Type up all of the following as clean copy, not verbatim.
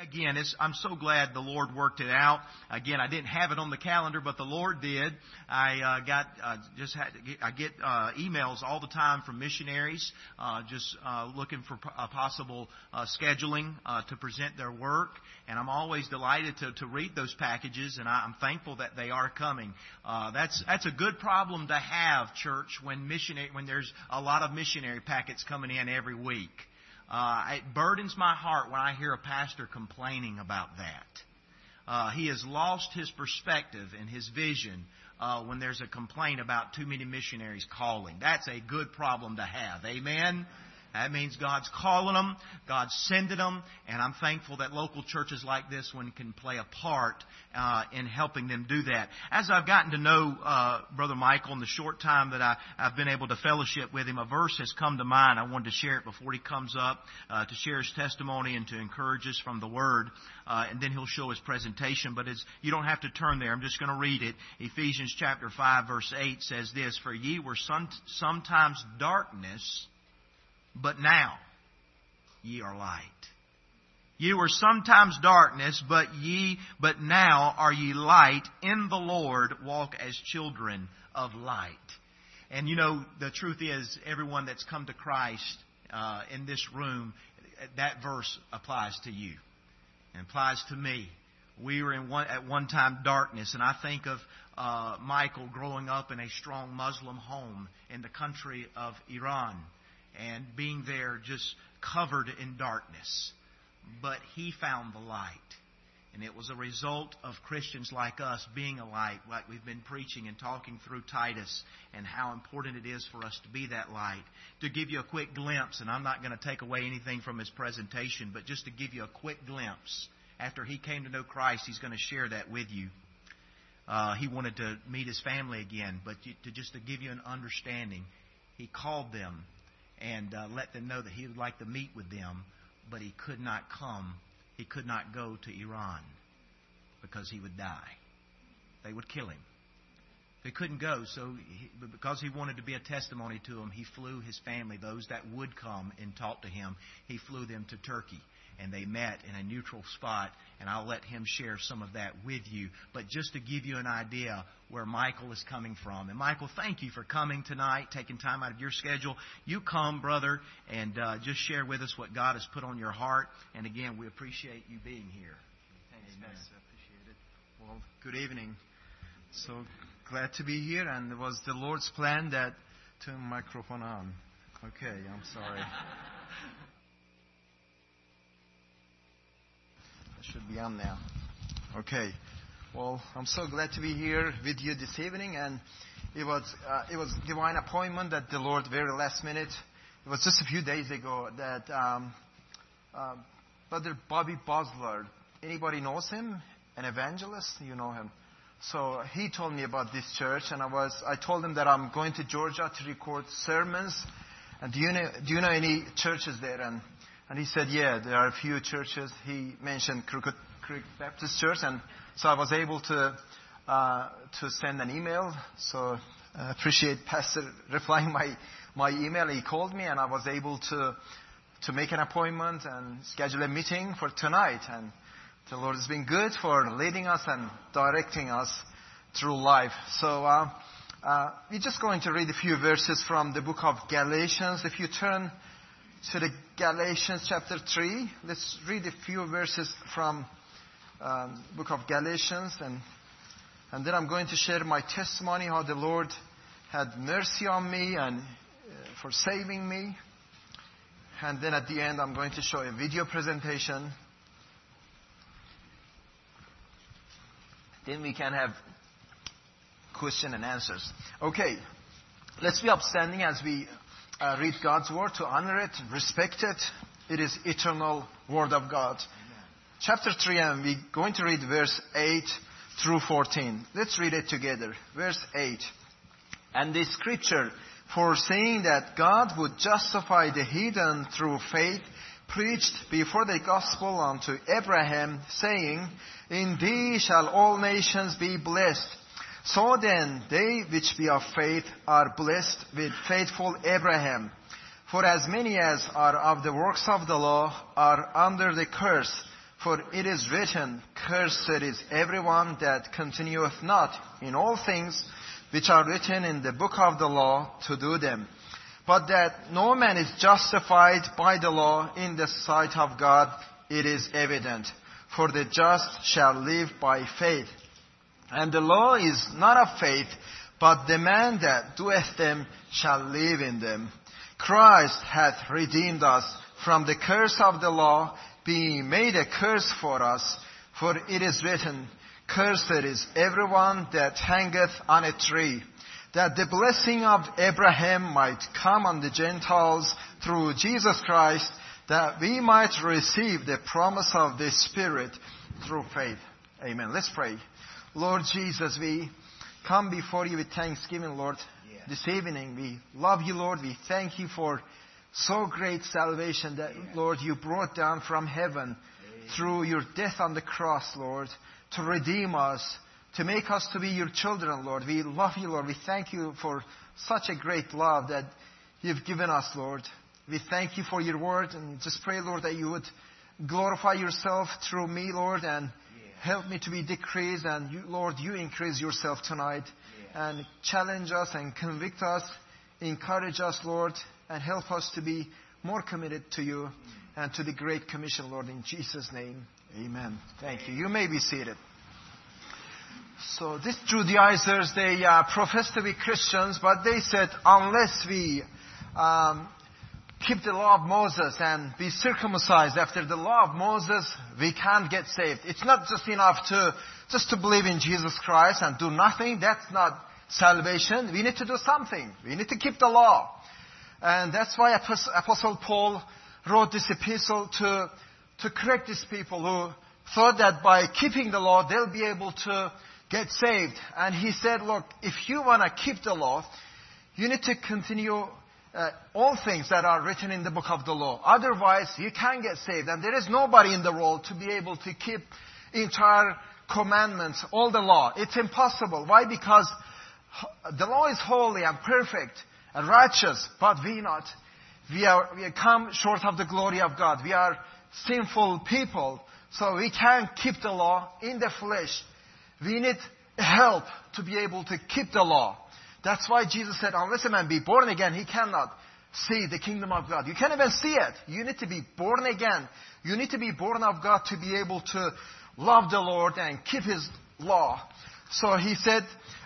again, I'm so glad the Lord worked it out. Again, I didn't have it on the calendar, but the Lord did. I get emails all the time from missionaries, looking for possible scheduling to present their work, and I'm always delighted to read those packages, and I'm thankful that they are coming. That's a good problem to have, church, when there's a lot of missionary packets coming in every week. It burdens my heart when I hear a pastor complaining about that. He has lost his perspective and his vision when there's a complaint about too many missionaries calling. That's a good problem to have. Amen? That means God's calling them, God's sending them, and I'm thankful that local churches like this one can play a part in helping them do that. As I've gotten to know Brother Michael in the short time that I've been able to fellowship with him, a verse has come to mind. I wanted to share it before he comes up to share his testimony and to encourage us from the Word, and then he'll show his presentation. But you don't have to turn there. I'm just going to read it. Ephesians chapter 5, verse 8 says this, "For ye were sometimes darkness, but now ye are light. Ye were sometimes darkness, but now are ye light in the Lord. Walk as children of light." And you know, the truth is, everyone that's come to Christ in this room, that verse applies to you and applies to me. We were at one time darkness, and I think of Michael growing up in a strong Muslim home in the country of Iran, and being there just covered in darkness. But he found the light. And it was a result of Christians like us being a light, like we've been preaching and talking through Titus, and how important it is for us to be that light. To give you a quick glimpse, and I'm not going to take away anything from his presentation, but just to give you a quick glimpse. After he came to know Christ, he's going to share that with you. He wanted to meet his family again, but to give you an understanding, he called them and let them know that he would like to meet with them, but he could not come. He could not go to Iran because he would die. They would kill him. He couldn't go, so because he wanted to be a testimony to them, he flew his family, those that would come and talk to him, he flew them to Turkey. And they met in a neutral spot, and I'll let him share some of that with you. But just to give you an idea where Michael is coming from. And Michael, thank you for coming tonight, taking time out of your schedule. You come, brother, and just share with us what God has put on your heart. And again, we appreciate you being here. Thanks, Pastor. I appreciate it. Well, good evening. So glad to be here, and it was the Lord's plan that turn the microphone on. Okay, I'm sorry. Should be on now. Okay. Well, I'm so glad to be here with you this evening, and it was divine appointment that the Lord, very last minute. It was just a few days ago that Brother Bobby Bosler. Anybody knows him? An evangelist, you know him. So he told me about this church, and I told him that I'm going to Georgia to record sermons. And do you know any churches there? And he said, yeah, there are a few churches. He mentioned Crooked Creek Baptist Church, and so I was able to send an email. So I appreciate Pastor replying my email. He called me, and I was able to make an appointment and schedule a meeting for tonight. And the Lord has been good for leading us and directing us through life. So we're just going to read a few verses from the book of Galatians. If you turn to the Galatians chapter 3. Let's read a few verses from book of Galatians, and then I'm going to share my testimony, how the Lord had mercy on me and for saving me. And then at the end, I'm going to show a video presentation. Then we can have question and answers. Okay, let's be upstanding as we read God's Word, to honor it, respect it. It is eternal Word of God. Amen. Chapter 3, and we're going to read verse 8 through 14. Let's read it together. Verse 8. "And the scripture, foreseeing that God would justify the heathen through faith, preached before the gospel unto Abraham, saying, In thee shall all nations be blessed. So then, they which be of faith are blessed with faithful Abraham. For as many as are of the works of the law are under the curse. For it is written, Cursed is everyone that continueth not in all things which are written in the book of the law to do them. But that no man is justified by the law in the sight of God, it is evident. For the just shall live by faith. And the law is not of faith, but the man that doeth them shall live in them. Christ hath redeemed us from the curse of the law, being made a curse for us. For it is written, Cursed is everyone that hangeth on a tree, that the blessing of Abraham might come on the Gentiles through Jesus Christ, that we might receive the promise of the Spirit through faith. Amen. Let's pray. Lord Jesus, we come before you with thanksgiving, Lord. This evening, we love you, Lord. We thank you for so great salvation that, Lord, you brought down from heaven through your death on the cross, Lord, to redeem us, to make us to be your children, Lord. We love you, Lord. We thank you for such a great love that you've given us, Lord. We thank you for your word, and just pray, Lord, that you would glorify yourself through me, Lord, and help me to be decreased, and you, Lord, you increase yourself tonight, and challenge us and convict us, encourage us, Lord, and help us to be more committed to you and to the Great Commission, Lord, in Jesus' name. Amen. Thank you. You may be seated. So these Judaizers, they profess to be Christians, but they said, unless we keep the law of Moses and be circumcised after the law of Moses, we can't get saved. It's not just enough to believe in Jesus Christ and do nothing. That's not salvation. We need to do something. We need to keep the law. And that's why Apostle Paul wrote this epistle to correct these people who thought that by keeping the law, they'll be able to get saved. And he said, look, if you want to keep the law, you need to continue all things that are written in the book of the law. Otherwise, you can't get saved. And there is nobody in the world to be able to keep entire commandments, all the law. It's impossible. Why? Because the law is holy and perfect and righteous, but we not. We come short of the glory of God. We are sinful people, so we can't keep the law in the flesh. We need help to be able to keep the law. That's why Jesus said, unless a man be born again, he cannot see the kingdom of God. You can't even see it. You need to be born again. You need to be born of God to be able to love the Lord and keep His law. So he said,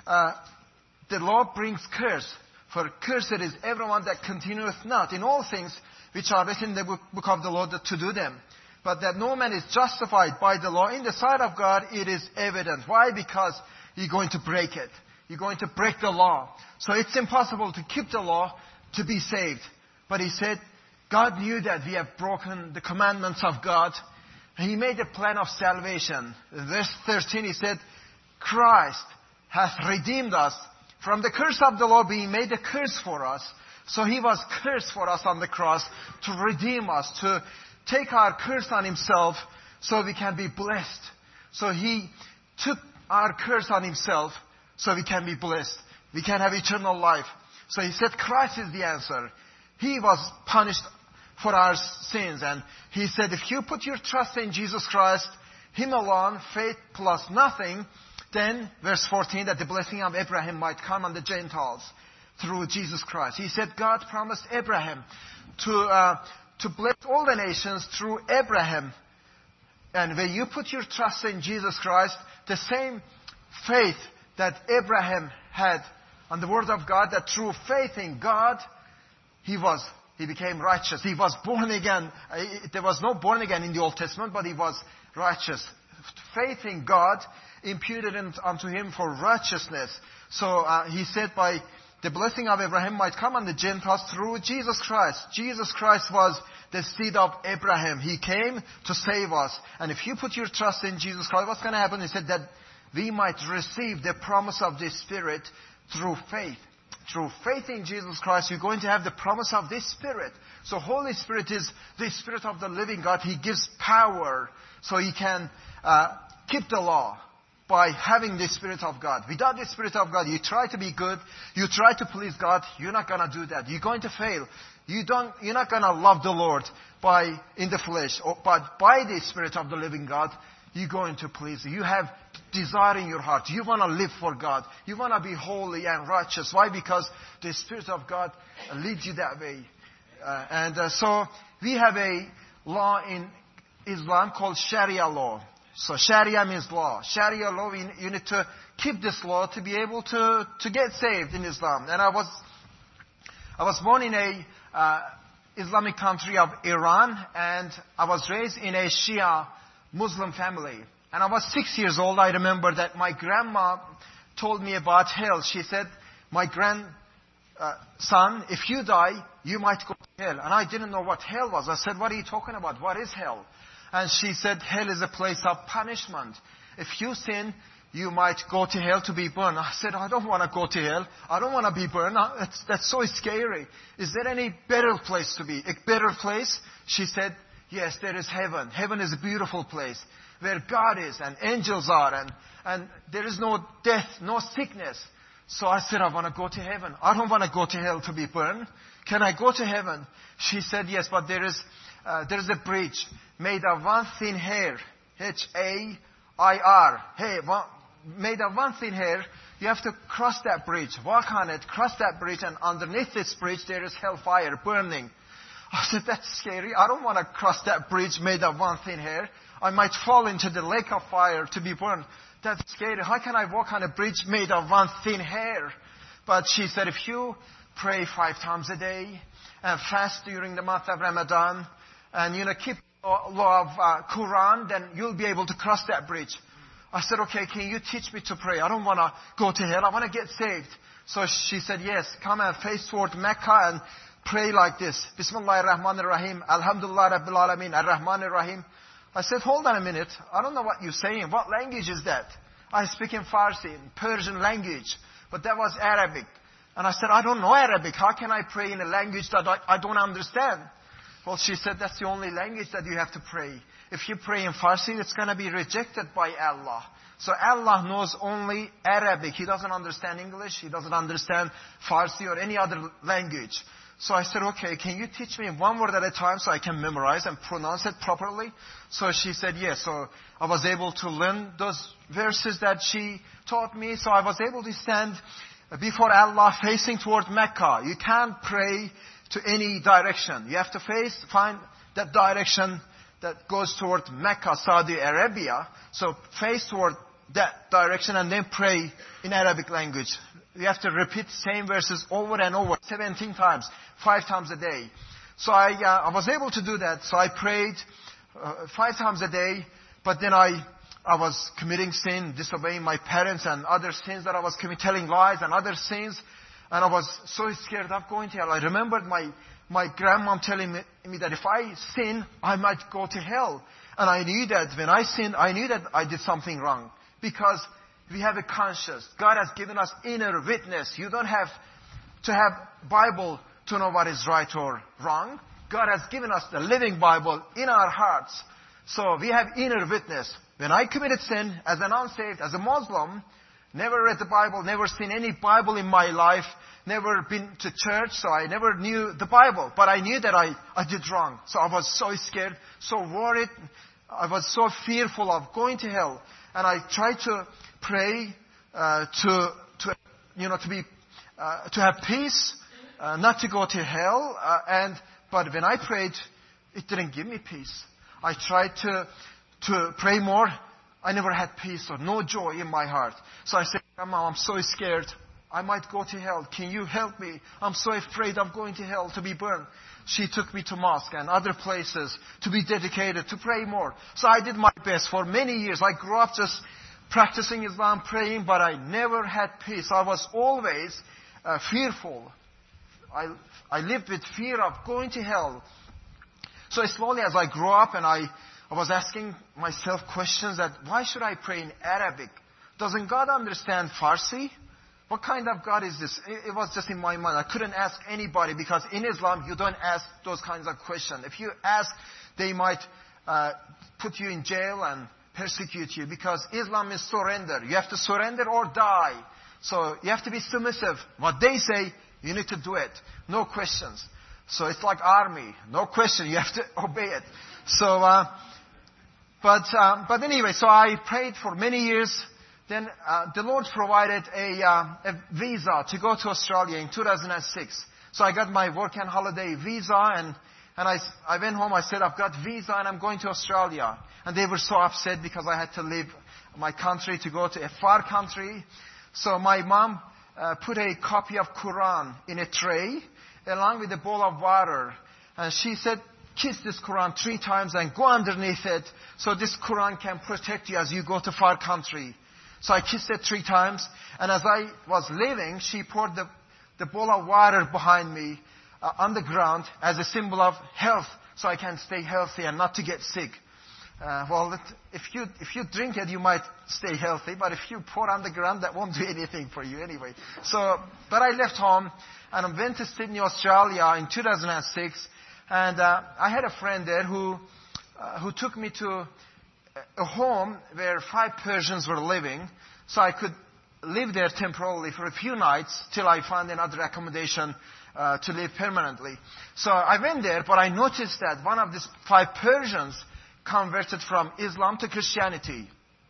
the law brings curse. For cursed is everyone that continueth not in all things which are written in the book of the law to do them. But that no man is justified by the law in the sight of God, it is evident. Why? Because you're going to break it. You're going to break the law. So it's impossible to keep the law to be saved. But he said, God knew that we have broken the commandments of God. He made a plan of salvation. In verse 13 he said, Christ hath redeemed us from the curse of the law, being made a curse for us. So he was cursed for us on the cross to redeem us, to take our curse on himself so we can be blessed. So he took our curse on himself so we can be blessed. We can have eternal life. So he said Christ is the answer. He was punished for our sins. And he said if you put your trust in Jesus Christ, Him alone, faith plus nothing, then, verse 14, that the blessing of Abraham might come on the Gentiles through Jesus Christ. He said God promised Abraham to bless all the nations through Abraham. And when you put your trust in Jesus Christ, the same faith that Abraham had on the Word of God, that through faith in God, he became righteous. He was born again. There was no born again in the Old Testament, but he was righteous. Faith in God imputed unto him for righteousness. So he said by the blessing of Abraham might come on the Gentiles through Jesus Christ. Jesus Christ was the seed of Abraham. He came to save us. And if you put your trust in Jesus Christ, what's going to happen? He said that we might receive the promise of the Spirit through faith. Through faith in Jesus Christ, you're going to have the promise of this Spirit. So Holy Spirit is the Spirit of the living God. He gives power so He can keep the law. by having the Spirit of God. Without the Spirit of God, you try to be good, you try to please God, you're not going to do that. You're going to fail. You're not going to love the Lord in the flesh, but by the Spirit of the living God, you're going to please. You have desire in your heart. You want to live for God. You want to be holy and righteous. Why? Because the Spirit of God leads you that way. So we have a law in Islam called Sharia law. So Sharia means law. Sharia law, you need to keep this law to be able to get saved in Islam. And I was born in a Islamic country of Iran, and I was raised in a Shia Muslim family. And I was 6 years old. I remember that my grandma told me about hell. She said, my son, if you die, you might go to hell. And I didn't know what hell was. I said, what are you talking about? What is hell? And she said, hell is a place of punishment. If you sin, you might go to hell to be burned. I said, I don't want to go to hell. I don't want to be burned. That's so scary. Is there any better place to be? A better place? She said, yes, there is heaven. Heaven is a beautiful place where God is and angels are and there is no death, no sickness. So I said, I want to go to heaven. I don't want to go to hell to be burned. Can I go to heaven? She said, yes, but there is a bridge made of one thin hair. H-A-I-R. Hey, made of one thin hair. You have to cross that bridge, walk on it, cross that bridge, and underneath this bridge there is hellfire burning. I said, that's scary. I don't want to cross that bridge made of one thin hair. I might fall into the lake of fire to be burned. That's scary. How can I walk on a bridge made of one thin hair? But she said, if you pray 5 times a day and fast during the month of Ramadan and keep the law of Quran, then you'll be able to cross that bridge. I said, okay, can you teach me to pray? I don't want to go to hell. I want to get saved. So she said, yes, come and face toward Mecca and pray like this. Bismillahirrahmanirrahim. Alhamdulillah Rabbil Alameen. Ar-Rahmanir-Rahim. I said, hold on a minute. I don't know what you're saying. What language is that? I speak in Farsi, Persian language. But that was Arabic. And I said, I don't know Arabic. How can I pray in a language that I don't understand? Well, she said, that's the only language that you have to pray. If you pray in Farsi, it's going to be rejected by Allah. So Allah knows only Arabic. He doesn't understand English. He doesn't understand Farsi or any other language. So I said, okay, can you teach me one word at a time so I can memorize and pronounce it properly? So she said, yes. So I was able to learn those verses that she taught me. So I was able to stand before Allah facing toward Mecca. You can't pray to any direction. You have to find that direction that goes toward Mecca, Saudi Arabia. So face toward that direction and then pray in Arabic language. You have to repeat same verses over and over 17 times, 5 times a day. So I was able to do that. So I prayed 5 times a day, but then I was committing sin, disobeying my parents and other sins that I was committing, telling lies and other sins. And I was so scared of going to hell. I remembered my grandmom telling me that if I sin, I might go to hell. And I knew that when I sinned, I knew that I did something wrong. Because we have a conscience. God has given us inner witness. You don't have to have Bible to know what is right or wrong. God has given us the living Bible in our hearts. So we have inner witness. When I committed sin as an unsaved, as a Muslim, never read the Bible, never seen any Bible in my life, never been to church, so I never knew the Bible. But I knew that I did wrong. So I was so scared, so worried. I was so fearful of going to hell. And I tried to pray to have peace, not to go to hell. But when I prayed, it didn't give me peace. I tried to pray more. I never had peace or no joy in my heart. So I said, Grandma, I'm so scared. I might go to hell. Can you help me? I'm so afraid of going to hell to be burned. She took me to mosque and other places to be dedicated, to pray more. So I did my best for many years. I grew up just practicing Islam, praying, but I never had peace. I was always fearful. I lived with fear of going to hell. So slowly as I grew up and I was asking myself questions that why should I pray in Arabic? Doesn't God understand Farsi? What kind of God is this? It was just in my mind. I couldn't ask anybody because in Islam you don't ask those kinds of questions. If you ask, they might put you in jail and persecute you, because Islam is surrender. You have to surrender or die. So you have to be submissive. What they say, you need to do it. No questions. So it's like army. No question. You have to obey it. So, but anyway, so I prayed for many years. Then the Lord provided a visa to go to Australia in 2006. So I got my work and holiday visa, and I went home. I said, I've got visa and I'm going to Australia. And they were so upset because I had to leave my country to go to a far country. So my mom put a copy of Quran in a tray along with a bowl of water. And she said, kiss this Quran 3 times and go underneath it so this Quran can protect you as you go to far country. So I kissed it 3 times. And as I was leaving, she poured the bowl of water behind me on the ground as a symbol of health, so I can stay healthy and not to get sick. If you drink it, you might stay healthy, but if you pour on the ground, that won't do anything for you anyway. So, but I left home and I went to Sydney, Australia in 2006, and I had a friend there who took me to a home where 5 Persians were living, so I could live there temporarily for a few nights till I found another accommodation to live permanently. So I went there, but I noticed that one of these 5 Persians converted from Islam to Christianity.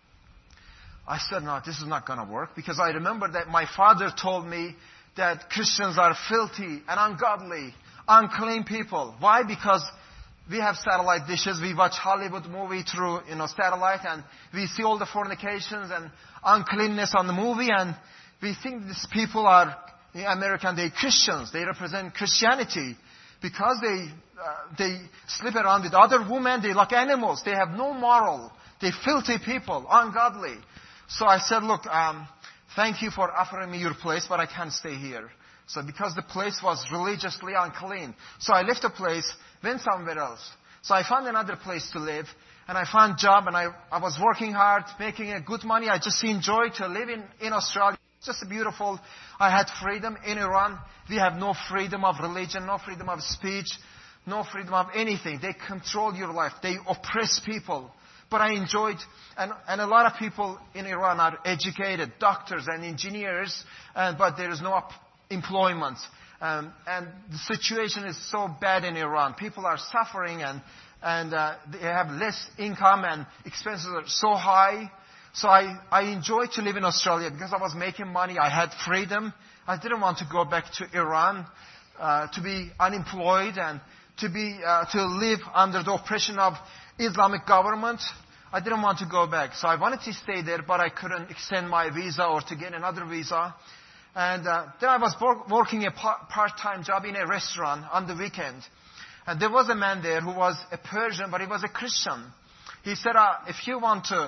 I said, no, this is not going to work, because I remember that my father told me that Christians are filthy and ungodly, unclean people. Why? Because we have satellite dishes. We watch Hollywood movie through, satellite, and we see all the fornications and uncleanness on the movie, and we think these people are American. They're Christians. They represent Christianity because they sleep around with other women. They're like animals. They have no moral. They're filthy people, ungodly. So I said, look, thank you for offering me your place, but I can't stay here. So because the place was religiously unclean. So I left the place, went somewhere else. So I found another place to live, and I found a job, and I was working hard, making a good money. I just enjoyed to live in Australia. It's just beautiful. I had freedom. In Iran, we have no freedom of religion, no freedom of speech, no freedom of anything. They control your life. They oppress people. But I enjoyed, and a lot of people in Iran are educated, doctors and engineers, but there is no employment. And the situation is so bad in Iran. People are suffering, and they have less income, and expenses are so high. So I enjoyed to live in Australia because I was making money. I had freedom. I didn't want to go back to Iran to be unemployed and to live under the oppression of Islamic government. I didn't want to go back. So I wanted to stay there, but I couldn't extend my visa or to get another visa. And then I was working a part-time job in a restaurant on the weekend. And there was a man there who was a Persian, but he was a Christian. He said, if you want to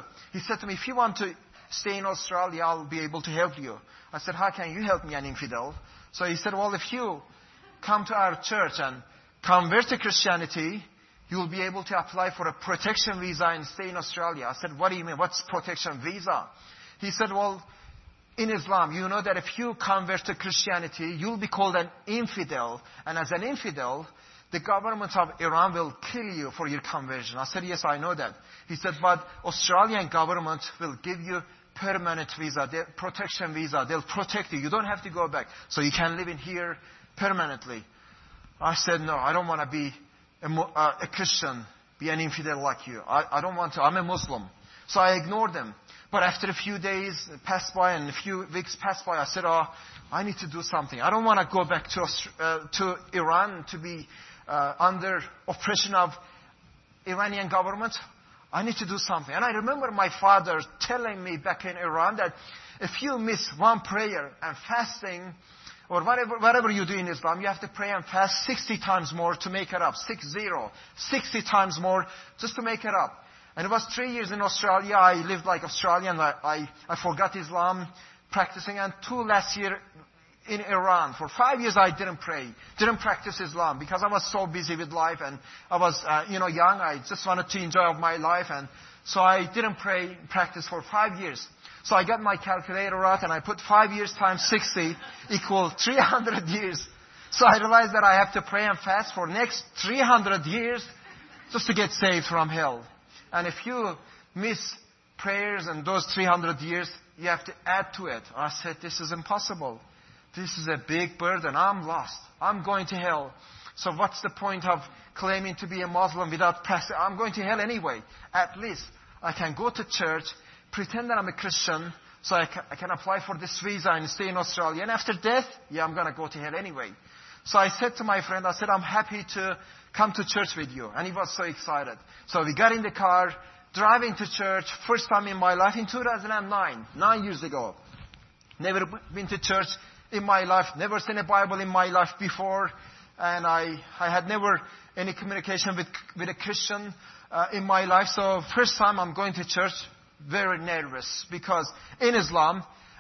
stay in Australia, I'll be able to help you. I said, how can you help me, an infidel? So he said, well, if you come to our church and convert to Christianity, you will be able to apply for a protection visa and stay in Australia. I said, what do you mean? What's protection visa? He said, well, in Islam, you know that if you convert to Christianity, you'll be called an infidel. And as an infidel, the government of Iran will kill you for your conversion. I said, yes, I know that. He said, but Australian government will give you permanent visa, protection visa. They'll protect you. You don't have to go back. So you can live in here permanently. I said, no, I don't want to be a Christian, be an infidel like you. I don't want to. I'm a Muslim. So I ignored them. But after a few days passed by and a few weeks passed by, I said, I need to do something. I don't want to go back to Iran to be under oppression of Iranian government. I need to do something. And I remember my father telling me back in Iran that if you miss one prayer and fasting, or whatever you do in Islam, you have to pray and fast 60 times more to make it up. 60 times more just to make it up. And it was 3 years in Australia. I lived like Australian. I forgot Islam practicing. And 2 last year in Iran. For 5 years I didn't pray, didn't practice Islam because I was so busy with life, and I was young. I just wanted to enjoy my life, and so I didn't practice for 5 years. So I got my calculator out and I put 5 years times 60 equal 300 years. So I realized that I have to pray and fast for next 300 years just to get saved from hell. And if you miss prayers and those 300 years, you have to add to it. I said, this is impossible. This is a big burden. I'm lost. I'm going to hell. So what's the point of claiming to be a Muslim without practicing? I'm going to hell anyway. At least I can go to church, pretend that I'm a Christian, so I can apply for this visa and stay in Australia. And after death, I'm going to go to hell anyway. So I said to my friend, I said, I'm happy to come to church with you. And he was so excited. So we got in the car, driving to church, first time in my life in 2009, 9 years ago. Never been to church in my life, never seen a Bible in my life before. And I had never any communication with a Christian in my life. So first time I'm going to church, very nervous. Because in Islam,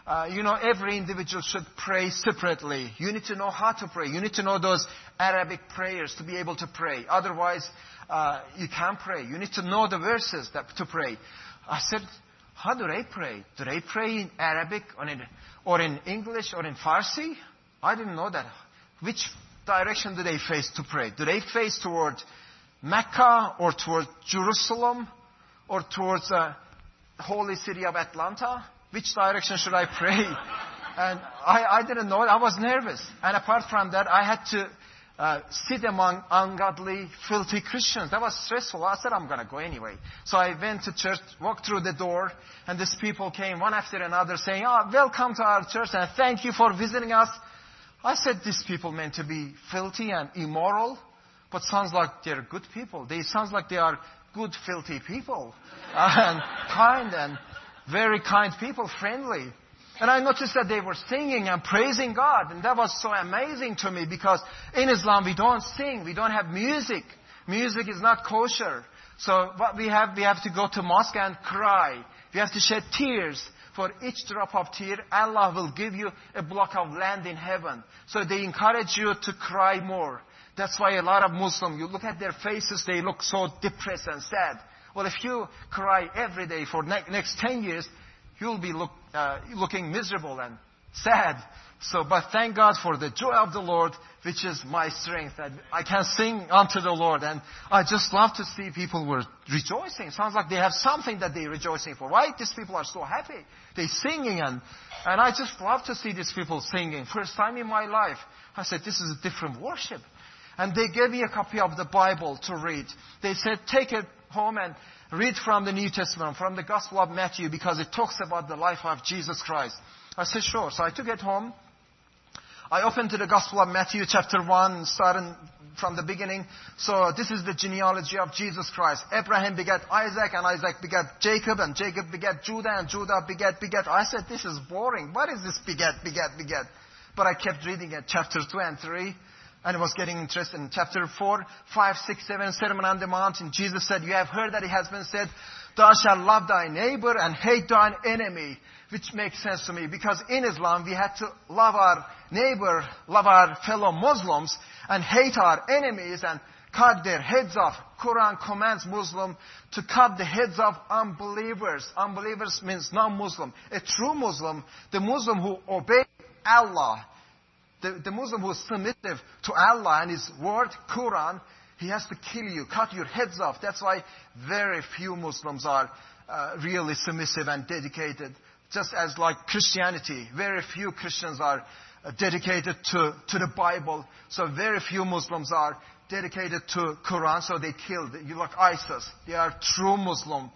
every individual should pray separately. You need to know how to pray. You need to know those Arabic prayers to be able to pray. Otherwise, you can't pray. You need to know the verses to pray. I said, how do they pray? Do they pray in Arabic or in English or in Farsi? I didn't know that. Which direction do they face to pray? Do they face toward Mecca or toward Jerusalem or towards the holy city of Atlanta? Which direction should I pray? And I didn't know it. I was nervous. And apart from that, I had to sit among ungodly, filthy Christians. That was stressful. I said, I'm going to go anyway. So I went to church, walked through the door, and these people came one after another saying, welcome to our church and thank you for visiting us. I said, these people meant to be filthy and immoral, but sounds like they're good people. They sounds like they are good, filthy people. And kind and very kind people, friendly. And I noticed that they were singing and praising God. And that was so amazing to me because in Islam we don't sing. We don't have music. Music is not kosher. So what we have to go to mosque and cry. We have to shed tears. For each drop of tear, Allah will give you a block of land in heaven. So they encourage you to cry more. That's why a lot of Muslims, you look at their faces, they look so depressed and sad. Well, if you cry every day for next 10 years, you'll be looking miserable and sad. But thank God for the joy of the Lord, which is my strength. That I can sing unto the Lord. And I just love to see people were rejoicing. Sounds like they have something that they're rejoicing for. Why? These people are so happy. They're singing. And I just love to see these people singing. First time in my life. I said, this is a different worship. And they gave me a copy of the Bible to read. They said, take it home and read from the New Testament, from the Gospel of Matthew, because it talks about the life of Jesus Christ. I said, sure. So I took it home. I opened to the Gospel of Matthew chapter 1, starting from the beginning. So this is the genealogy of Jesus Christ. Abraham begat Isaac, and Isaac begat Jacob, and Jacob begat Judah, and Judah begat. I said, this is boring. What is this begat? But I kept reading at chapter 2 and 3. And I was getting interested in chapter 4, 5, 6, 7, Sermon on the Mount. And Jesus said, you have heard that it has been said, thou shalt love thy neighbor and hate thine enemy. Which makes sense to me because in Islam we had to love our neighbor, love our fellow Muslims and hate our enemies and cut their heads off. Quran commands Muslim to cut the heads of unbelievers. Unbelievers means non-Muslim. A true Muslim, the Muslim who obeys Allah, the Muslim who is submissive to Allah and His word, Quran, he has to kill you, cut your heads off. That's why very few Muslims are really submissive and dedicated. Just as like Christianity, very few Christians are dedicated to the Bible. So very few Muslims are dedicated to Quran. So they kill. You like ISIS. They are true Muslim.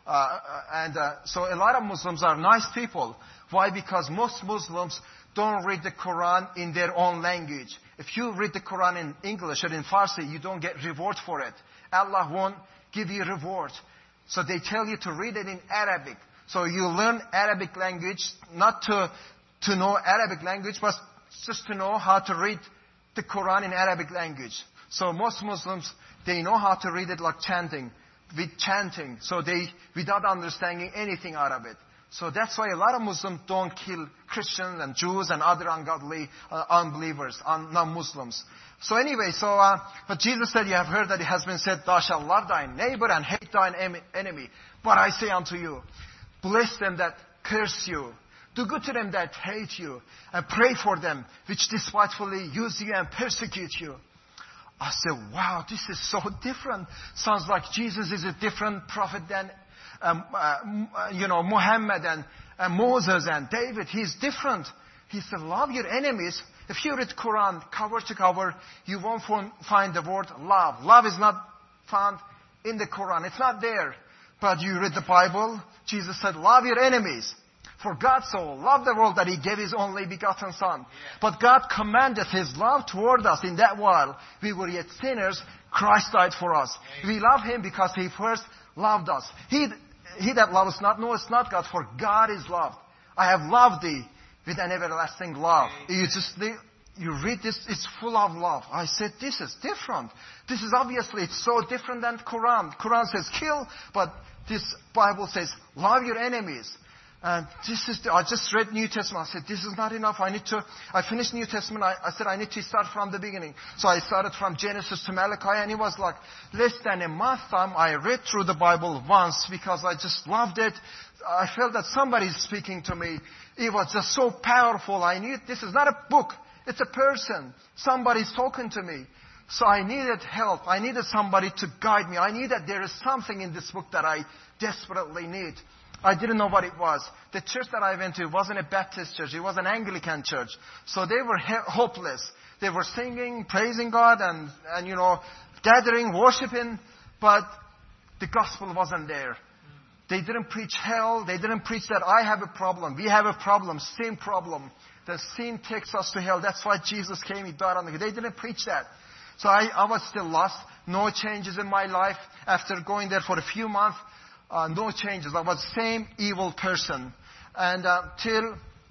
So a lot of Muslims are nice people. Why? Because most Muslims don't read the Quran in their own language. If you read the Quran in English or in Farsi, you don't get reward for it. Allah won't give you reward. So they tell you to read it in Arabic. So you learn Arabic language, not to know Arabic language, but just to know how to read the Quran in Arabic language. So most Muslims, they know how to read it like chanting, with chanting. So without understanding anything out of it. So that's why a lot of Muslims don't kill Christians and Jews and other ungodly unbelievers, non-Muslims. So anyway, but Jesus said, you have heard that it has been said, thou shalt love thy neighbor and hate thine enemy. But I say unto you, bless them that curse you. Do good to them that hate you. And pray for them which despitefully use you and persecute you. I said, wow, this is so different. Sounds like Jesus is a different prophet than Muhammad and Moses and David. He's different. He said, love your enemies. If you read Quran cover to cover, you won't find the word love. Love is not found in the Quran. It's not there. But you read the Bible, Jesus said, love your enemies. For God so loved the world that He gave His only begotten Son. But God commanded His love toward us in that while we were yet sinners, Christ died for us. We love Him because He first loved us. He that loveth not knoweth not God, for God is love. I have loved thee with an everlasting love. You read this, it's full of love. I said, this is different. This is obviously, it's so different than Quran. Quran says kill, but this Bible says love your enemies. And I just read New Testament. I said, this is not enough. I finished New Testament. I said, I need to start from the beginning. So I started from Genesis to Malachi, and it was like less than a month time. I read through the Bible once because I just loved it. I felt that somebody is speaking to me. It was just so powerful. I knew this is not a book. It's a person. Somebody's talking to me. So I needed help. I needed somebody to guide me. I knew that there is something in this book that I desperately need. I didn't know what it was. The church that I went to wasn't a Baptist church. It was an Anglican church. So they were hopeless. They were singing, praising God and gathering, worshiping. But the gospel wasn't there. They didn't preach hell. They didn't preach that I have a problem. We have a problem, sin problem. The sin takes us to hell. That's why Jesus came. He died on the cross. They didn't preach that. So I was still lost. No changes in my life. After going there for a few months, no changes. I was the same evil person. And till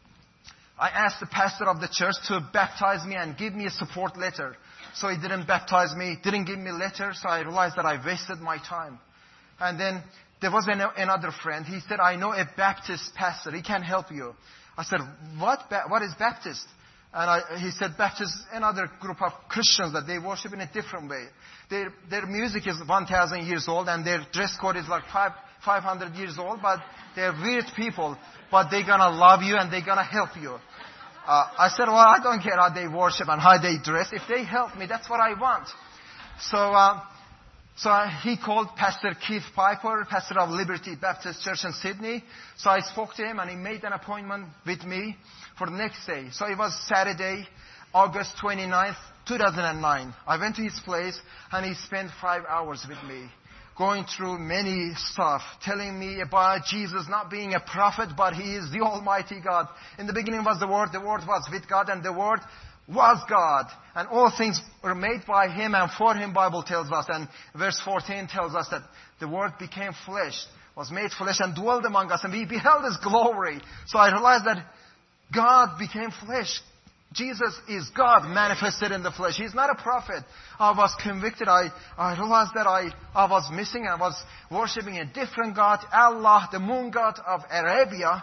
I asked the pastor of the church to baptize me and give me a support letter. So he didn't baptize me, didn't give me a letter. So I realized that I wasted my time. And then there was another friend. He said, I know a Baptist pastor. He can help you. I said, what is Baptist? And he said, Baptist is another group of Christians that they worship in a different way. Their music is 1,000 years old and their dress code is like 500 years old, but they're weird people. But they're going to love you and they're going to help you. I said, well, I don't care how they worship and how they dress. If they help me, that's what I want. So he called Pastor Keith Piper, pastor of Liberty Baptist Church in Sydney. So I spoke to him and he made an appointment with me for the next day. So it was Saturday, August 29th, 2009. I went to his place and he spent 5 hours with me, going through many stuff, telling me about Jesus not being a prophet, but He is the Almighty God. In the beginning was the Word was with God, and the Word was God. And all things were made by Him and for Him, Bible tells us. And verse 14 tells us that the Word became flesh, was made flesh and dwelled among us. And we beheld His glory. So I realized that God became flesh. Jesus is God manifested in the flesh. He's not a prophet. I was convicted. I realized that I was missing. I was worshiping a different God, Allah, the moon god of Arabia.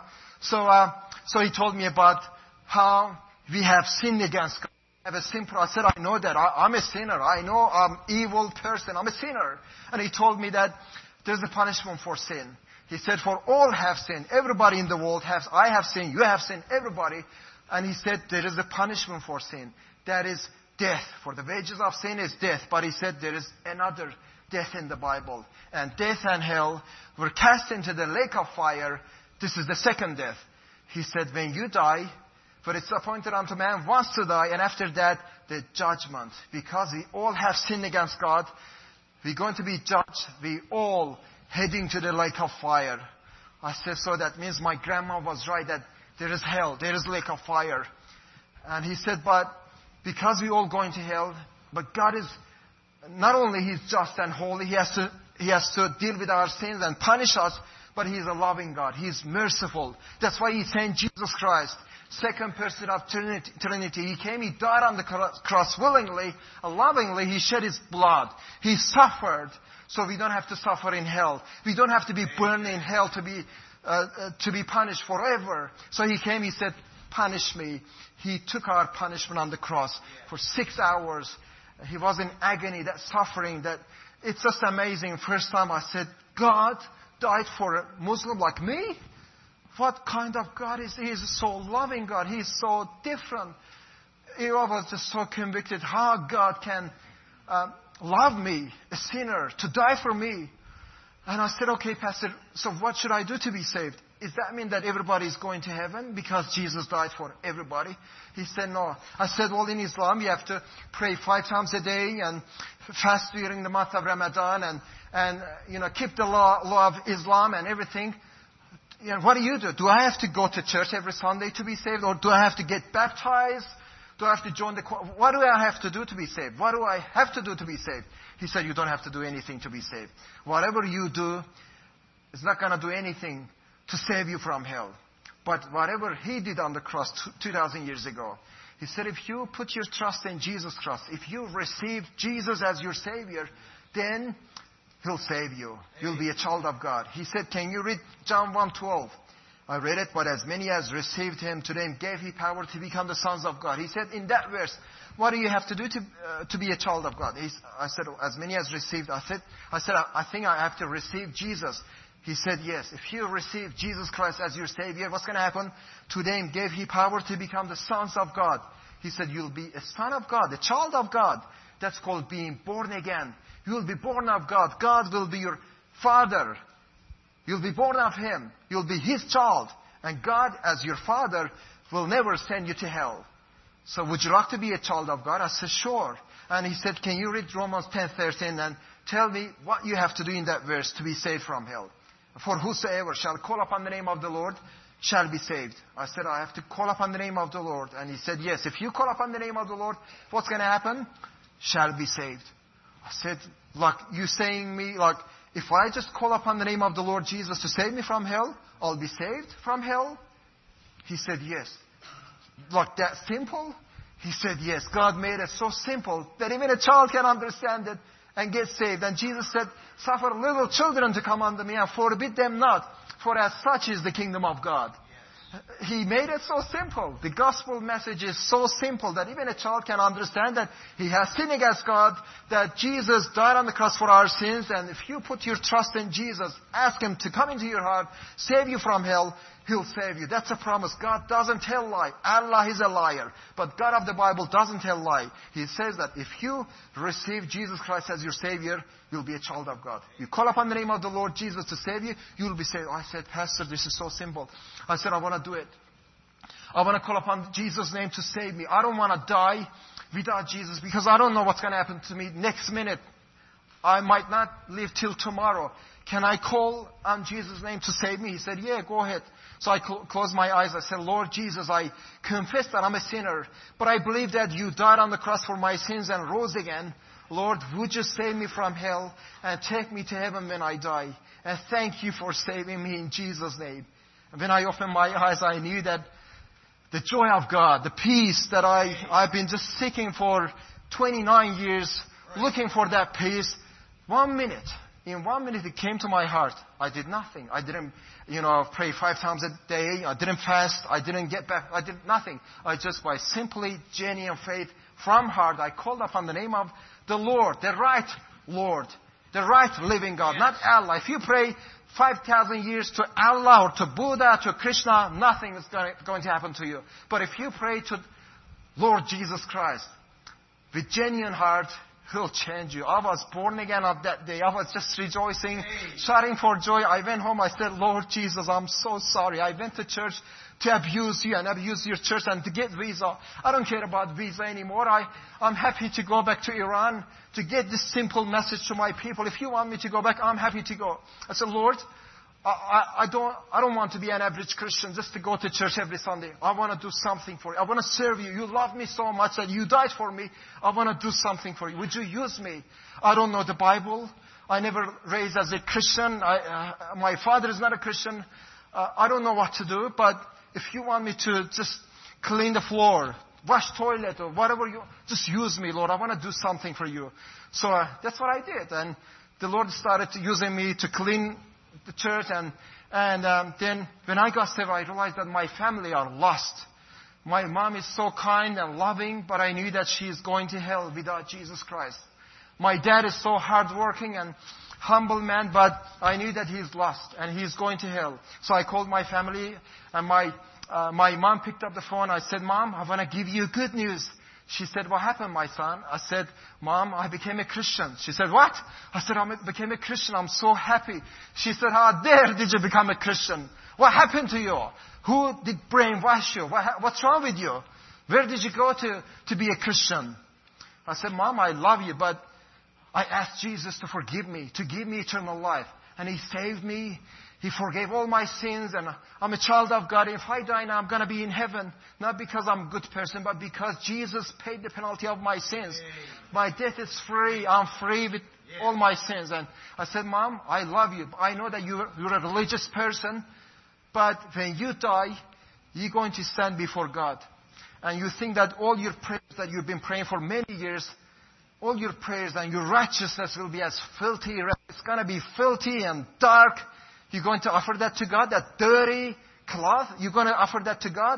So he told me about how we have sinned against God. I have a sin. I said, I know that. I'm a sinner. I know I'm an evil person. I'm a sinner. And he told me that there's a punishment for sin. He said, for all have sinned. Everybody in the world has. I have sinned. You have sinned. Everybody. And he said, there is a punishment for sin. That is death. For the wages of sin is death. But he said, there is another death in the Bible. And death and hell were cast into the lake of fire. This is the second death. He said, when you die, for it's appointed unto man once to die, and after that, the judgment. Because we all have sinned against God, we're going to be judged. We all heading to the lake of fire. I said, so that means my grandma was right, that there is hell, there is lake of fire. And he said, but because we all going to hell, but God is, not only He's just and holy, He has to deal with our sins and punish us, but He is a loving God. He is merciful. That's why He sent Jesus Christ, second person of Trinity. He came, He died on the cross willingly, lovingly. He shed His blood. He suffered, so we don't have to suffer in hell. We don't have to be burned in hell to be punished forever. So He came, He said, punish me. He took our punishment on the cross for 6 hours. He was in agony, that suffering, that it's just amazing. First time I said, God died for a Muslim like me? What kind of God is He? He's so loving God. He's so different. I was just so convicted how God can love me, a sinner, to die for me. And I said, okay, Pastor, so what should I do to be saved? Does that mean that everybody is going to heaven because Jesus died for everybody? He said, no. I said, well, in Islam, you have to pray 5 times a day and fast during the month of Ramadan and keep the law of Islam and everything. What do you do? Do I have to go to church every Sunday to be saved? Or do I have to get baptized? Do I have to join what do I have to do to be saved? What do I have to do to be saved? He said, you don't have to do anything to be saved. Whatever you do is not going to do anything to save you from hell. But whatever He did on the cross 2,000 years ago, He said, if you put your trust in Jesus Christ, if you receive Jesus as your Savior, then He'll save you. You'll be a child of God. He said, can you read John 1:12? I read it, but as many as received Him, to them gave He power to become the sons of God. He said in that verse, what do you have to do to be a child of God? I said, as many as received. I said, I think I have to receive Jesus. He said, yes. If you receive Jesus Christ as your Savior, what's going to happen? To them gave He power to become the sons of God. He said, you'll be a son of God, a child of God. That's called being born again. You will be born of God. God will be your Father. You'll be born of Him. You'll be His child. And God, as your Father, will never send you to hell. So would you like to be a child of God? I said, sure. And he said, can you read Romans 10:13 and tell me what you have to do in that verse to be saved from hell? For whosoever shall call upon the name of the Lord shall be saved. I said, I have to call upon the name of the Lord. And he said, yes, if you call upon the name of the Lord, what's going to happen? Shall be saved. I said, like you saying me, like, if I just call upon the name of the Lord Jesus to save me from hell, I'll be saved from hell? He said, yes. Like that simple? He said, yes. God made it so simple that even a child can understand it and get saved. And Jesus said, suffer little children to come unto me and forbid them not, for as such is the kingdom of God. He made it so simple. The gospel message is so simple that even a child can understand that he has sinned against God, that Jesus died on the cross for our sins, and if you put your trust in Jesus, ask Him to come into your heart, save you from hell, He'll save you. That's a promise. God doesn't tell lie. Allah is a liar. But God of the Bible doesn't tell lie. He says that if you receive Jesus Christ as your Savior, you'll be a child of God. You call upon the name of the Lord Jesus to save you, you'll be saved. I said, Pastor, this is so simple. I said, I want to do it. I want to call upon Jesus' name to save me. I don't want to die without Jesus because I don't know what's going to happen to me next minute. I might not live till tomorrow. Can I call on Jesus' name to save me? He said, yeah, go ahead. So I closed my eyes. I said, Lord Jesus, I confess that I'm a sinner, but I believe that you died on the cross for my sins and rose again. Lord, would you save me from hell and take me to heaven when I die? And thank you for saving me in Jesus' name. And when I opened my eyes, I knew that the joy of God, the peace that I've been just seeking for 29 years, looking for that peace, in 1 minute it came to my heart. I did nothing. I didn't, pray 5 times a day. I didn't fast. I didn't get back. I did nothing. I just, by simply genuine faith from heart, I called upon the name of the Lord, the right Lord, the right living God, not Allah. If you pray 5,000 years to Allah or to Buddha, to Krishna, nothing is going to happen to you. But if you pray to Lord Jesus Christ with genuine heart, He'll change you. I was born again on that day. I was just rejoicing, shouting for joy. I went home. I said, Lord Jesus, I'm so sorry. I went to church to abuse you and abuse your church and to get visa. I don't care about visa anymore. I'm happy to go back to Iran to get this simple message to my people. If you want me to go back, I'm happy to go. I said, Lord, I don't want to be an average Christian just to go to church every Sunday. I want to do something for you. I want to serve you. You love me so much that you died for me. I want to do something for you. Would you use me? I don't know the Bible. I never raised as a Christian. My father is not a Christian. I don't know what to do. But if you want me to just clean the floor, wash toilet or whatever, just use me, Lord. I want to do something for you. So that's what I did. And the Lord started using me to clean the church, and then when I got saved, I realized that my family are lost. My mom is so kind and loving, but I knew that she is going to hell without Jesus Christ. My dad is so hardworking and humble man, but I knew that he's lost and he's going to hell. So I called my family, and my mom picked up the phone. I said, Mom, I want to give you good news. She said, what happened, my son? I said, Mom, I became a Christian. She said, what? I said, I became a Christian. I'm so happy. She said, how dare did you become a Christian? What happened to you? Who did brainwash you? What's wrong with you? Where did you go to be a Christian? I said, Mom, I love you, but I asked Jesus to forgive me, to give me eternal life. And He saved me. He forgave all my sins, and I'm a child of God. If I die now, I'm going to be in heaven. Not because I'm a good person, but because Jesus paid the penalty of my sins. My death is free. I'm free with all my sins. And I said, Mom, I love you. I know that you're a religious person, but when you die, you're going to stand before God. And you think that all your prayers that you've been praying for many years, all your prayers and your righteousness will be as filthy. It's going to be filthy and dark. You're going to offer that to God, that dirty cloth? You're going to offer that to God?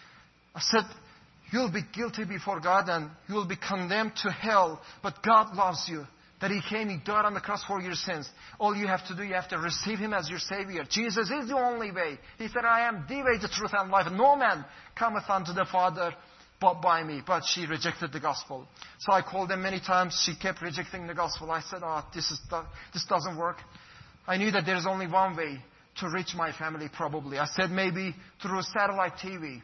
I said, you'll be guilty before God and you'll be condemned to hell. But God loves you. That He came, He died on the cross for your sins. All you have to do, you have to receive Him as your Savior. Jesus is the only way. He said, I am the way, the truth, and life. No man cometh unto the Father but by me. But she rejected the gospel. So I called them many times. She kept rejecting the gospel. I said, this doesn't work. I knew that there's only one way to reach my family probably. I said maybe through satellite TV.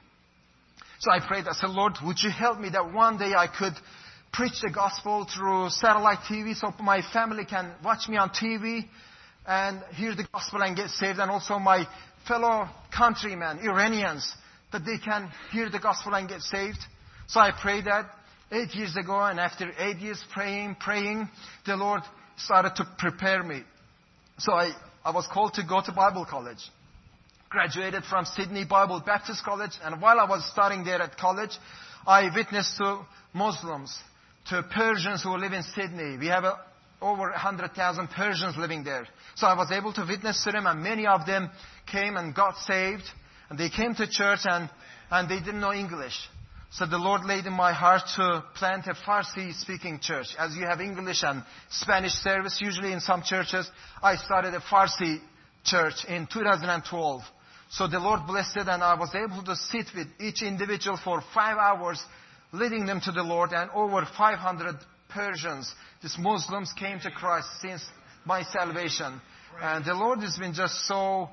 So I prayed. I said, Lord, would you help me that one day I could preach the gospel through satellite TV so my family can watch me on TV and hear the gospel and get saved. And also my fellow countrymen, Iranians, that they can hear the gospel and get saved. So I prayed that 8 years ago. And after 8 years praying, the Lord started to prepare me. So I was called to go to Bible college. Graduated from Sydney Bible Baptist College. And while I was studying there at college, I witnessed to Muslims, to Persians who live in Sydney. We have over 100,000 Persians living there. So I was able to witness to them, and many of them came and got saved. And they came to church and they didn't know English. So the Lord laid in my heart to plant a Farsi-speaking church. As you have English and Spanish service, usually in some churches, I started a Farsi church in 2012. So the Lord blessed it, and I was able to sit with each individual for 5 hours, leading them to the Lord. And over 500 Persians, these Muslims, came to Christ since my salvation. And the Lord has been just so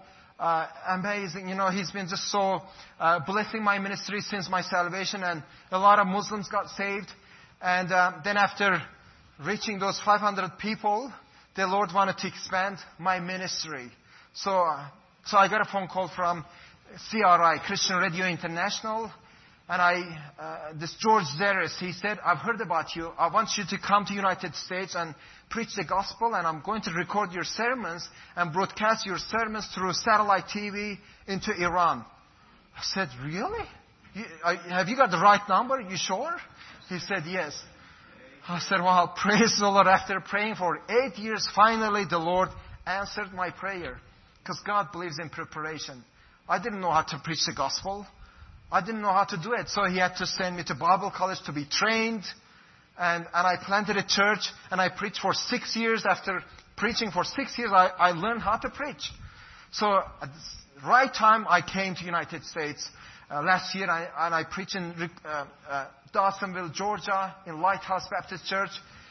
amazing. You know, He's been just so blessing my ministry since my salvation, and a lot of Muslims got saved. And then after reaching those 500 people, the Lord wanted to expand my ministry. So I got a phone call from CRI, Christian Radio International, and this George Zeres, he said, I've heard about you. I want you to come to United States and preach the gospel, and I'm going to record your sermons and broadcast your sermons through satellite TV into Iran. I said, really? Have you got the right number? You sure? He said, yes. I said, well, praise the Lord. After praying for 8 years, finally the Lord answered my prayer. Because God believes in preparation. I didn't know how to preach the gospel. I didn't know how to do it. So He had to send me to Bible college to be trained. And I planted a church, and I preached for 6 years. After preaching for 6 years, I learned how to preach. So at the right time, I came to United States last year, and I preached in Dawsonville, Georgia, in Lighthouse Baptist Church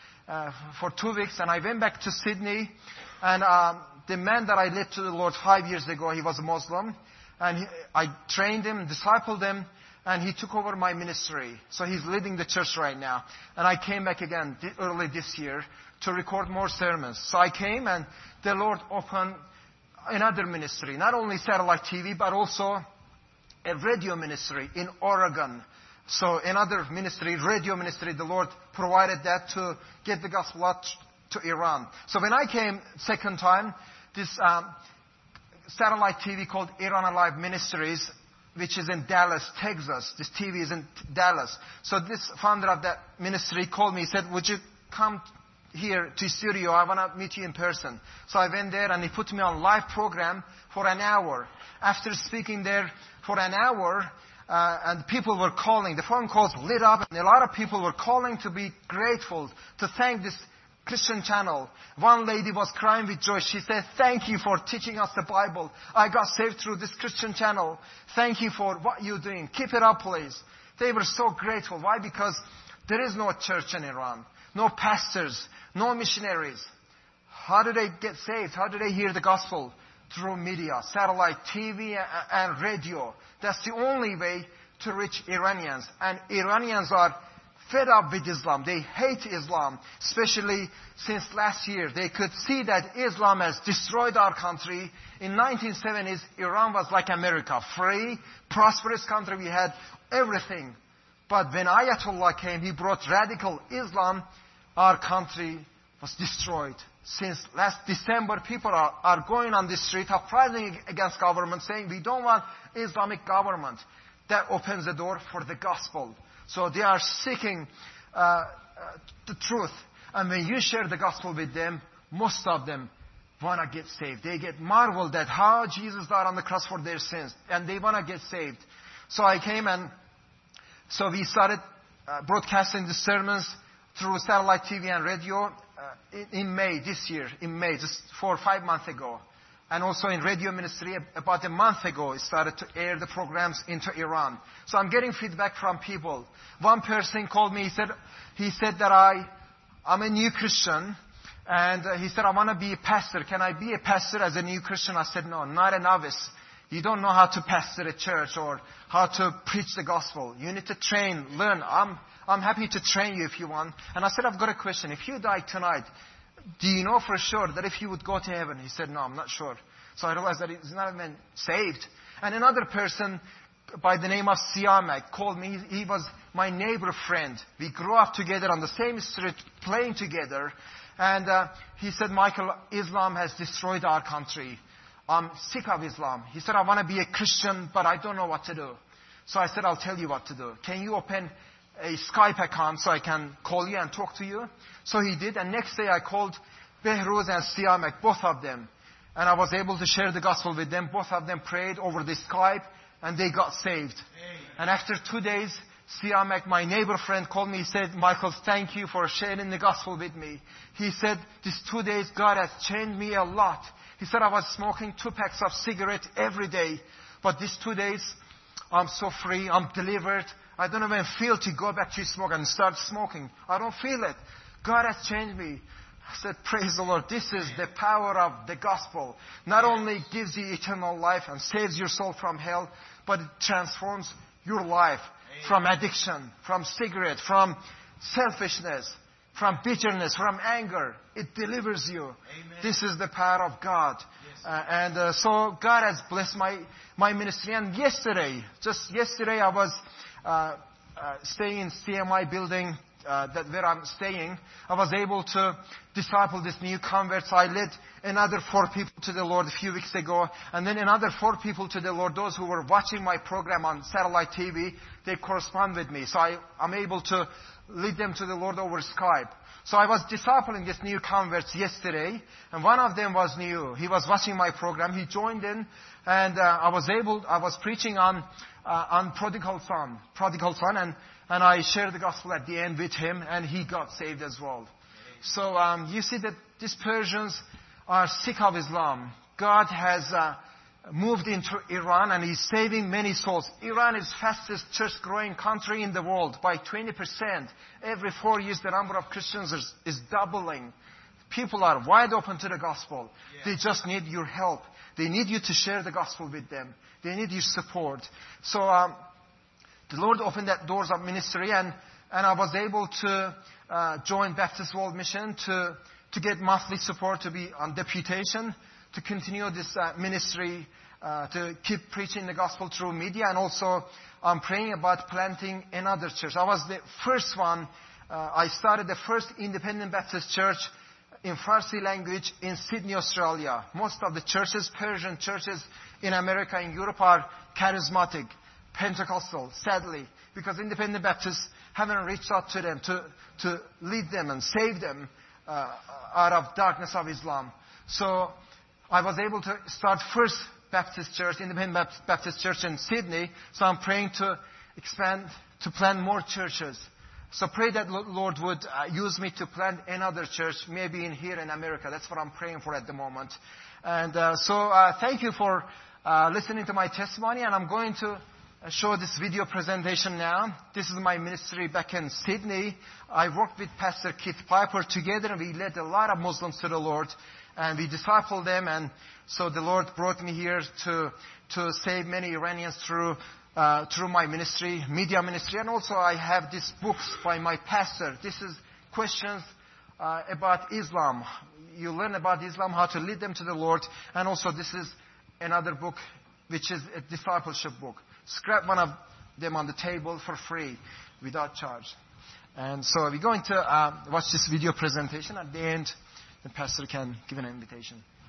for 2 weeks. And I went back to Sydney, and the man that I led to the Lord 5 years ago, he was a Muslim. And I trained him, discipled him, and he took over my ministry. So he's leading the church right now. And I came back again early this year to record more sermons. So I came, and the Lord opened another ministry. Not only satellite TV, but also a radio ministry in Oregon. So another ministry, radio ministry, the Lord provided that to get the gospel out to Iran. So when I came second time, this satellite TV called Iran Alive Ministries, which is in Dallas, Texas. This TV is in Dallas. So this founder of that ministry called me. He said, would you come here to studio? I want to meet you in person. So I went there, and he put me on live program for an hour. After speaking there for an hour, and people were calling. The phone calls lit up, and a lot of people were calling to be grateful, to thank this Christian channel. One lady was crying with joy. She said, thank you for teaching us the Bible. I got saved through this Christian channel. Thank you for what you're doing. Keep it up, please. They were so grateful. Why? Because There is no church in Iran, no pastors, no missionaries. How do they get saved? How do they hear the gospel? Through media, satellite, TV, and radio. That's the only way to reach Iranians. And Iranians are fed up with Islam. They hate Islam, especially since last year. They could see that Islam has destroyed our country. In 1970s, Iran was like America, free, prosperous country. We had everything. But when Ayatollah came, he brought radical Islam. Our country was destroyed. Since last December, people are going on the street, uprising against government, saying we don't want Islamic government. That opens the door for the gospel. So they are seeking the truth. And when you share the gospel with them, most of them want to get saved. They get marveled at how Jesus died on the cross for their sins. And they want to get saved. So I came and so we started broadcasting the sermons through satellite TV and radio in May this year. In May, just 4 or 5 months ago. And also in radio ministry, about a month ago, it started to air the programs into Iran. So I'm getting feedback from people. One person called me, he said that I'm a new Christian, and he said, I want to be a pastor. Can I be a pastor as a new Christian? I said, no, not a novice. You don't know how to pastor a church or how to preach the gospel. You need to train, learn. I'm happy to train you if you want. And I said, I've got a question. If you die tonight, do you know for sure that if you would go to heaven? He said, no, I'm not sure. So I realized that he's not even saved. And another person by the name of Siamak called me. He was my neighbor friend. We grew up together on the same street, playing together. And he said, Michael, Islam has destroyed our country. I'm sick of Islam. He said, I want to be a Christian, but I don't know what to do. So I said, I'll tell you what to do. Can you open a Skype account so I can call you and talk to you? So he did. And next day I called Behruz and Siamak, both of them. And I was able to share the gospel with them. Both of them prayed over the Skype and they got saved. And after 2 days, Siamak, my neighbor friend, called me. He said, Michael, thank you for sharing the gospel with me. He said, these 2 days, God has changed me a lot. He said, I was smoking 2 packs of cigarettes every day. But these 2 days, I'm so free. I'm delivered. I don't even feel to go back to smoke and start smoking. I don't feel it. God has changed me. I said, praise the Lord. This is the power of the gospel. Not only gives you eternal life and saves your soul from hell, but it transforms your life from addiction, from cigarette, from selfishness, from bitterness, from anger. It delivers you. Amen. This is the power of God. Yes. So God has blessed my ministry. And just yesterday I was staying in CMI building where I'm staying. I was able to disciple this new converts. I led another 4 people to the Lord a few weeks ago, and then another 4 people to the Lord. Those who were watching my program on satellite TV, they correspond with me. So I'm able to lead them to the Lord over Skype. So I was discipling this new converts yesterday, and one of them was new. He was watching my program. He joined in, and I was preaching on prodigal son, and I shared the gospel at the end with him, and he got saved as well. So you see that these Persians are sick of Islam. God has moved into Iran, and He's saving many souls. Iran is fastest church-growing country in the world by 20%. Every 4 years, the number of Christians is doubling. People are wide open to the gospel. Yeah. They just need your help. They need you to share the gospel with them. They need your support. So the Lord opened that doors of ministry, and I was able to join Baptist World Mission to get monthly support, to be on deputation, to continue this ministry, to keep preaching the gospel through media, and also I'm praying about planting another church. I was the first one. I started the first independent Baptist church in Farsi language in Sydney, Australia. Most of the churches, Persian churches in America and Europe, are charismatic, Pentecostal, sadly, because independent Baptists haven't reached out to them to lead them and save them out of darkness of Islam. So I was able to start first Baptist church, independent Baptist church in Sydney. So I'm praying to expand, to plant more churches. So pray that Lord would use me to plant another church, maybe here in America. That's what I'm praying for at the moment. And so thank you for listening to my testimony. And I'm going to show this video presentation now. This is my ministry back in Sydney. I worked with Pastor Keith Piper together, and we led a lot of Muslims to the Lord, and we discipled them. And so the Lord brought me here to save many Iranians through my ministry, media ministry. And also I have these books by my pastor. This is questions about Islam. You learn about Islam, how to lead them to the Lord. And also this is another book, which is a discipleship book. Scrap one of them on the table for free, without charge. And so we're going to watch this video presentation. At the end, the pastor can give an invitation.